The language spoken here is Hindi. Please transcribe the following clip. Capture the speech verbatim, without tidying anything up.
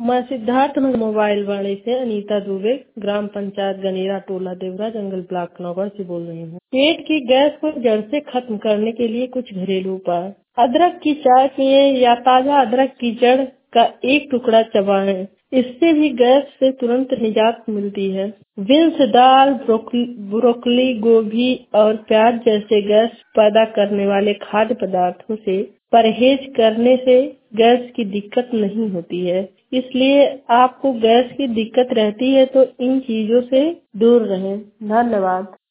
मैं सिद्धार्थ नगर मोबाइल वाले से अनीता दुबे, ग्राम पंचायत गनेरा, टोला देवरा, जंगल ब्लॉक नगर से बोल रही हूँ। पेट की गैस को जड़ से खत्म करने के लिए कुछ घरेलू उपाय। अदरक की चाय पिए या ताजा अदरक की जड़ का एक टुकड़ा चबाएं। इससे भी गैस से तुरंत निजात मिलती है। बीन्स, दाल, ब्रोकली, ब्रोकली, गोभी और प्याज जैसे गैस पैदा करने वाले खाद्य पदार्थों से परहेज करने से गैस की दिक्कत नहीं होती है। इसलिए आपको गैस की दिक्कत रहती है तो इन चीजों से दूर रहें। धन्यवाद।